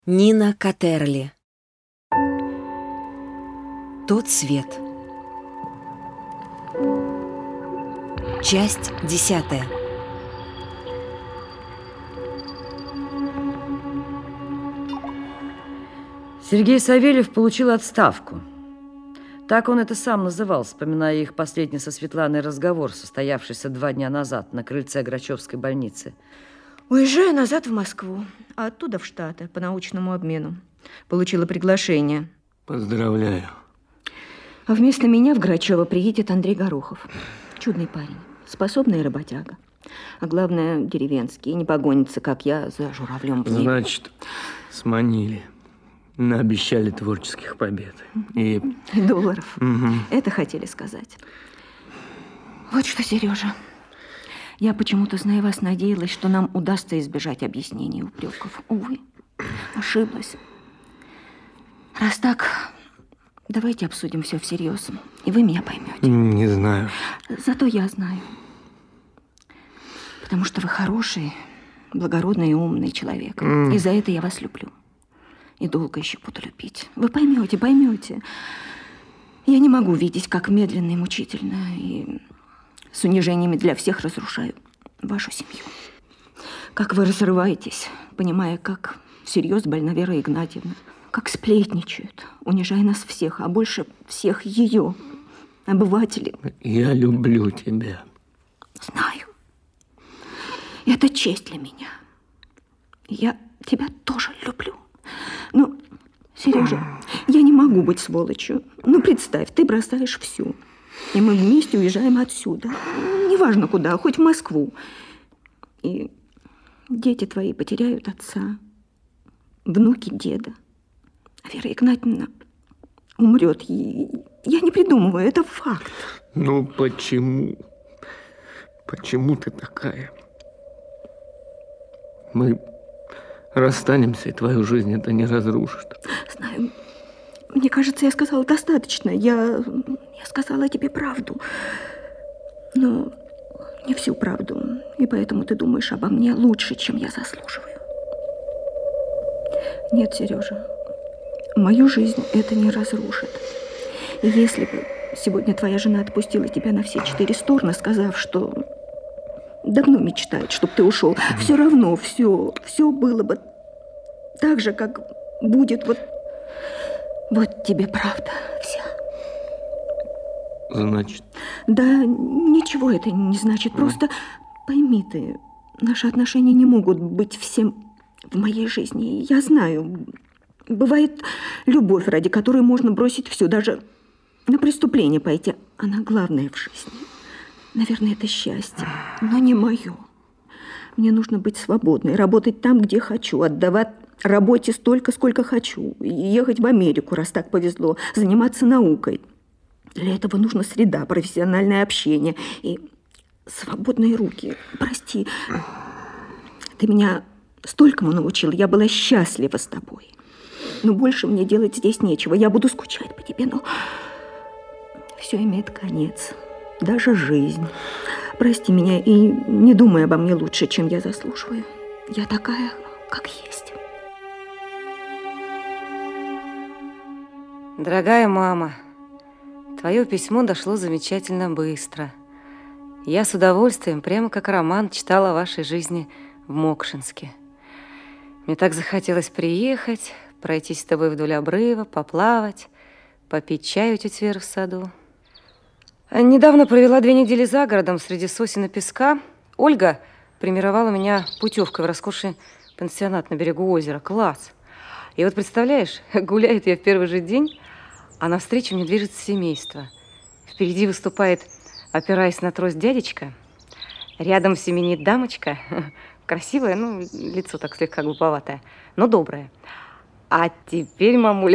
Нина Катерли. Тот свет. Часть 10. Сергей Савельев получил отставку. Так он это сам называл, вспоминая их последний со Светланой разговор, состоявшийся 2 дня назад на крыльце Грачевской больницы. Уезжаю назад в Москву, а оттуда в Штаты по научному обмену. Получила приглашение. Поздравляю. А вместо меня в Грачево приедет Андрей Горохов. Чудный парень, способный работяга. А главное, деревенский, не погонится, как я, за журавлем. Значит, сманили. Наобещали творческих побед. И долларов. Угу. Это хотели сказать. Вот что, Сережа. Я почему-то, зная вас, надеялась, что нам удастся избежать объяснений и упреков. Увы, ошиблась. Раз так, давайте обсудим все всерьез, и вы меня поймете. Не знаю. Зато я знаю. Потому что вы хороший, благородный и умный человек. И за это я вас люблю. И долго еще буду любить. Вы поймете, поймете. Я не могу видеть, как медленно и мучительно, и с унижениями для всех разрушаю вашу семью. Как вы разрываетесь, понимая, как всерьез больна Вера Игнатьевна. Как сплетничают, унижая нас всех, а больше всех ее, обывателей. Я люблю тебя. Знаю. Это честь для меня. Я тебя тоже люблю. Ну, Сережа, я не могу быть сволочью. Ну, представь, ты бросаешь всю. И мы вместе уезжаем отсюда. Неважно куда, хоть в Москву. И дети твои потеряют отца, внуки деда. А Вера Игнатьевна умрет. Я не придумываю, это факт. Ну, почему? Почему ты такая? Мы расстанемся, и твою жизнь это не разрушит. Знаю. Мне кажется, я сказала достаточно. Я сказала тебе правду. Но не всю правду. И поэтому ты думаешь обо мне лучше, чем я заслуживаю. Нет, Сережа, мою жизнь это не разрушит. И если бы сегодня твоя жена отпустила тебя на все 4 стороны, сказав, что давно мечтает, чтобы ты ушел, все равно все было бы так же, как будет вот тебе правда вся. Значит? Да, ничего это не значит. Просто пойми ты, наши отношения не могут быть всем в моей жизни. Я знаю, бывает любовь, ради которой можно бросить все, даже на преступление пойти. Она главная в жизни. Наверное, это счастье, но не мое. Мне нужно быть свободной, работать там, где хочу, отдавать работе столько, сколько хочу, ехать в Америку, раз так повезло, заниматься наукой. Для этого нужна среда, профессиональное общение и свободные руки. Прости, ты меня столькому научил, я была счастлива с тобой. Но больше мне делать здесь нечего, я буду скучать по тебе, но все имеет конец, даже жизнь. Прости меня и не думай обо мне лучше, чем я заслуживаю. Я такая, как есть. Дорогая мама, твое письмо дошло замечательно быстро. Я с удовольствием, прямо как роман, читала о вашей жизни в Мокшинске. Мне так захотелось приехать, пройтись с тобой вдоль обрыва, поплавать, попить чай у тети Веры в саду. Недавно провела 2 недели за городом среди сосен и песка. Ольга премировала меня путевкой в роскошный пансионат на берегу озера. Класс! И вот представляешь, гуляет я в первый же день, а навстречу мне движется семейство. Впереди выступает, опираясь на трость, дядечка. Рядом семенит дамочка. Красивое, лицо так слегка глуповатое, но доброе. А теперь, мамуля,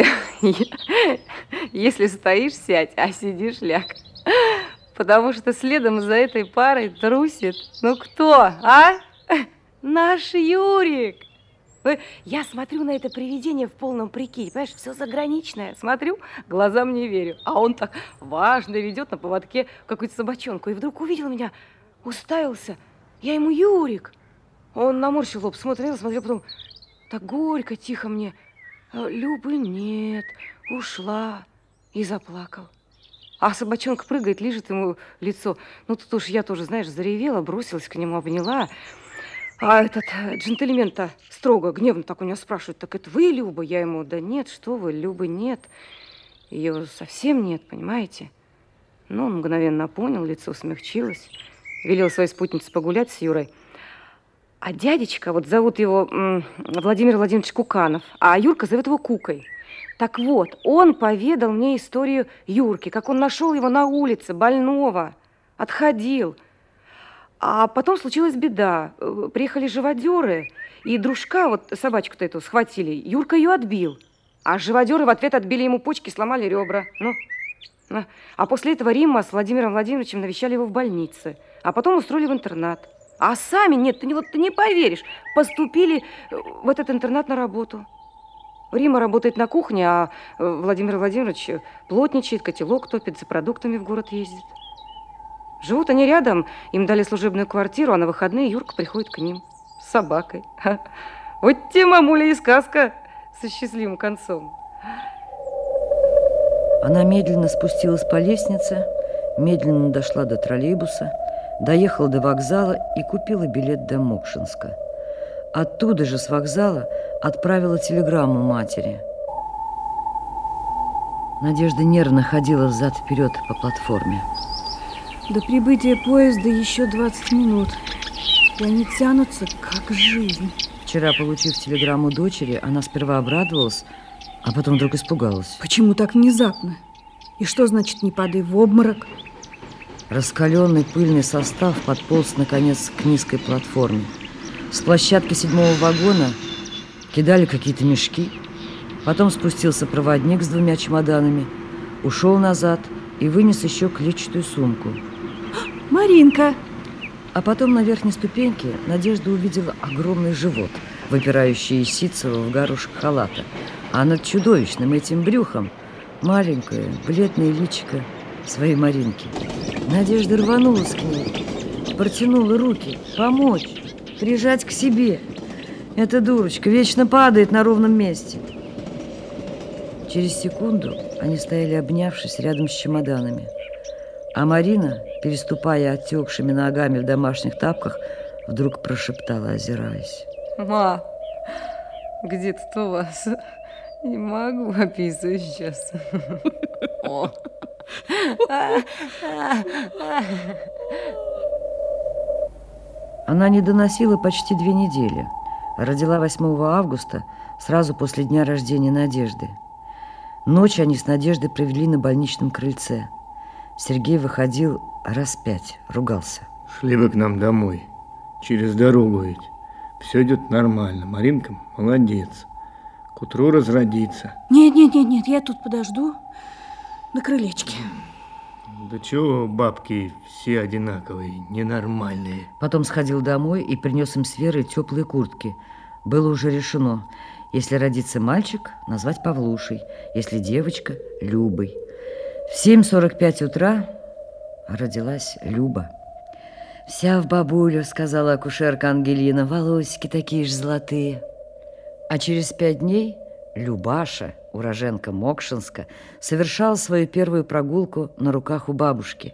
если стоишь, сядь, а сидишь, ляг. Потому что следом за этой парой трусит. Ну кто, а? Наш Юрик. Я смотрю на это привидение в полном прикиде. Понимаешь, все заграничное. Смотрю, глазам не верю. А он так важно ведет на поводке какую-то собачонку. И вдруг увидел меня, уставился. Я ему: Юрик. Он наморщил лоб, смотрел, потом: Так горько, тихо мне. Любы нет, ушла. И заплакал. А собачонка прыгает, лижет ему лицо. Ну, тут уж я тоже, знаешь, заревела, бросилась к нему, обняла. А этот джентльмен-то строго, гневно так у него спрашивает: так это вы, Люба? Я ему: да нет, что вы, Любы нет. Ее совсем нет, понимаете? Ну, он мгновенно понял, лицо смягчилось. Велел своей спутнице погулять с Юрой. А дядечка, вот зовут его Владимир Владимирович Куканов, а Юрка зовет его Кукой. Так вот, он поведал мне историю Юрки, как он нашел его на улице, больного, отходил. А потом случилась беда. Приехали живодеры, и дружка, вот собачку-то эту, схватили. Юрка ее отбил. А живодеры в ответ отбили ему почки, сломали ребра. Ну. А после этого Римма с Владимиром Владимировичем навещали его в больнице. А потом устроили в интернат. А сами, нет, ты не поверишь, поступили в этот интернат на работу. Рима работает на кухне, а Владимир Владимирович плотничает, котелок топит, за продуктами в город ездит. Живут они рядом, им дали служебную квартиру, а на выходные Юрка приходит к ним с собакой. Вот те, мамуля, и сказка со счастливым концом. Она медленно спустилась по лестнице, медленно дошла до троллейбуса, доехала до вокзала и купила билет до Мокшинска. Оттуда же, с вокзала, отправила телеграмму матери. Надежда нервно ходила взад-вперед по платформе. До прибытия поезда еще 20 минут. И они тянутся, как жизнь. Вчера, получив телеграмму дочери, она сперва обрадовалась, а потом вдруг испугалась. Почему так внезапно? И что значит «не падай в обморок»? Раскаленный пыльный состав подполз, наконец, к низкой платформе. С площадки 7-го вагона кидали какие-то мешки. Потом спустился проводник с 2 чемоданами, ушел назад и вынес еще клетчатую сумку. Маринка! А потом на верхней ступеньке Надежда увидела огромный живот, выпирающий из ситцевого в горошек халата. А над чудовищным этим брюхом маленькое, бледное личико своей Маринки. Надежда рванулась к ней, протянула руки, помочь, прижать к себе. Эта дурочка вечно падает на ровном месте. Через секунду они стояли, обнявшись, рядом с чемоданами. А Марина, переступая отекшими ногами в домашних тапках, вдруг прошептала, озираясь: Ма, где тут у вас? Не могу, описывать сейчас. Она не доносила почти 2 недели. Родила 8 августа, сразу после дня рождения Надежды. Ночь они с Надеждой провели на больничном крыльце. Сергей выходил раз 5, ругался. Шли бы к нам домой, через дорогу ведь. Все идет нормально. Маринка молодец. К утру разродится. Нет, я тут подожду на крылечке. Да чего бабки все одинаковые, ненормальные. Потом сходил домой и принес им с Верой теплые куртки. Было уже решено: если родится мальчик, назвать Павлушей, если девочка – Любой. В 7:45 утра родилась Люба. «Вся в бабулю», – сказала акушерка Ангелина, – «волосики такие же золотые». А через 5 дней Любаша, уроженка Мокшинска, совершала свою первую прогулку на руках у бабушки.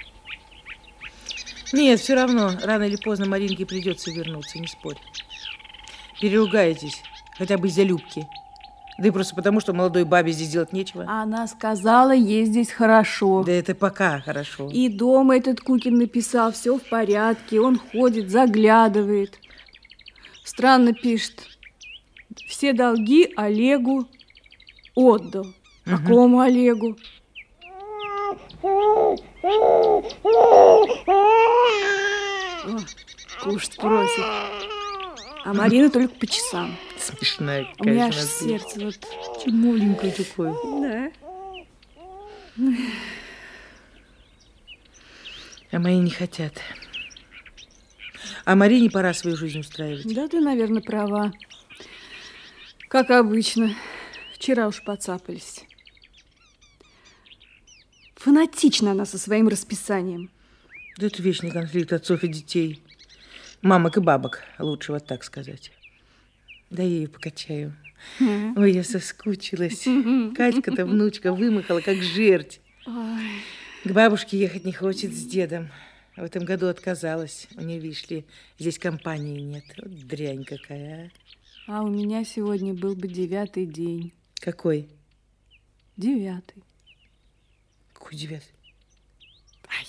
Нет, все равно, рано или поздно Маринке придется вернуться, не спорь. Переругаетесь, хотя бы из-за Любки. Да и просто потому, что молодой бабе здесь делать нечего. Она сказала, ей здесь хорошо. Да это пока хорошо. И дома этот Кукин написал, все в порядке, он ходит, заглядывает. Странно пишет. Все долги Олегу отдал. Какому Олегу? О, кушать просит. А Марина только по часам. Смешная У меня аж конечно, сердце вот... чемуленькое такое. Да. А мои не хотят. А Марине пора свою жизнь устраивать. Да, ты, наверное, права. Как обычно. Вчера уж поцапались. Фанатична она со своим расписанием. Да это вечный конфликт отцов и детей. Мамок и бабок, лучше вот так сказать. Дай я ее покачаю. Ой, я соскучилась. Катька-то, внучка, вымахала, как жерть. К бабушке ехать не хочет с дедом. В этом году отказалась. У нее, видишь ли, здесь компании нет. Вот дрянь какая, а. А у меня сегодня был бы 9-й день. Какой? 9-й. Какой 9-й? Ай.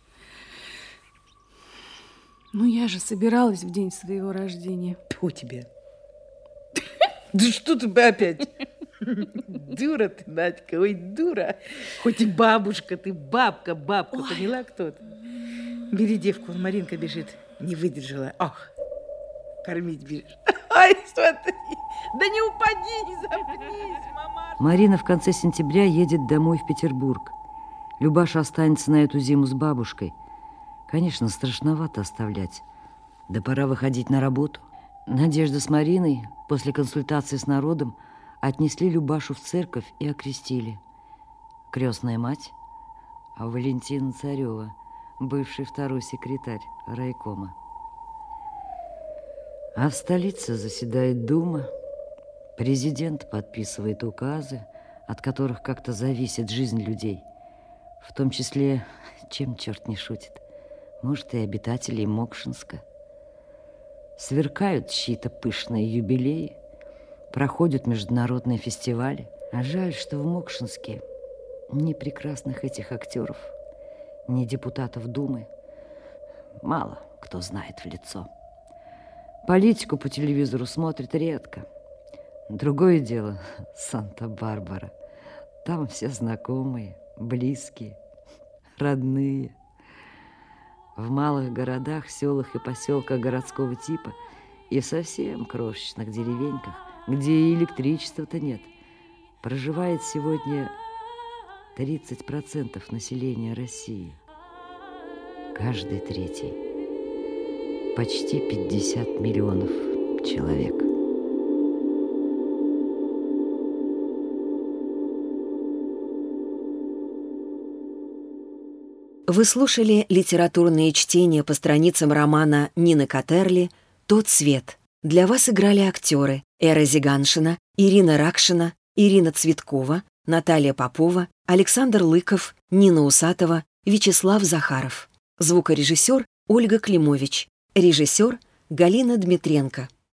Ну, я же собиралась в день своего рождения. Тьфу тебе. Да что ты опять? Дура ты, Надька, ой, дура. Хоть и бабушка, ты бабка, поняла кто-то? Бери девку, вон Маринка бежит. Не выдержала. Ох, кормить бежишь. Ай, смотри, да не упади, не запнись, мама. Марина в конце сентября едет домой в Петербург. Любаша останется на эту зиму с бабушкой. Конечно, страшновато оставлять. Да пора выходить на работу. Надежда с Мариной после консультации с народом отнесли Любашу в церковь и окрестили. Крестная мать, а Валентина Царева, бывший второй секретарь райкома. А в столице заседает Дума. Президент подписывает указы, от которых как-то зависит жизнь людей. В том числе, чем черт не шутит, может, и обитателей Мокшинска. Сверкают чьи-то пышные юбилеи, проходят международные фестивали. А жаль, что в Мокшинске ни прекрасных этих актеров, ни депутатов Думы мало кто знает в лицо. Политику по телевизору смотрят редко. Другое дело Санта-Барбара. Там все знакомые, близкие, родные. В малых городах, селах и поселках городского типа и совсем крошечных деревеньках, где и электричества-то нет, проживает сегодня 30% населения России. Каждый третий. Почти 50 миллионов человек. Вы слушали литературные чтения по страницам романа Нины Катерли «Тот свет». Для вас играли актеры Эра Зиганшина, Ирина Ракшина, Ирина Цветкова, Наталья Попова, Александр Лыков, Нина Усатова, Вячеслав Захаров. Звукорежиссер Ольга Климович. Режиссер Галина Дмитренко.